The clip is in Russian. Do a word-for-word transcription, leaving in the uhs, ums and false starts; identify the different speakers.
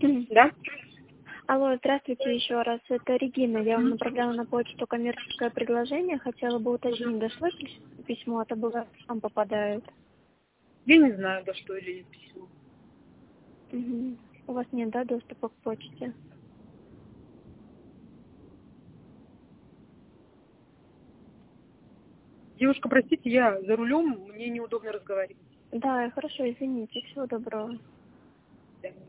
Speaker 1: Да?
Speaker 2: Алло, здравствуйте еще раз. Это Регина. Я вам направляла на почту коммерческое предложение. Хотела бы уточнить, дошло пис- письмо, а то бывает, сам попадает.
Speaker 1: Я не знаю, до что или письмо.
Speaker 2: Угу. У вас нет, да, доступа к почте?
Speaker 1: Девушка, простите, я за рулем, мне неудобно разговаривать.
Speaker 2: Да, хорошо, извините. Всего доброго.
Speaker 1: Да.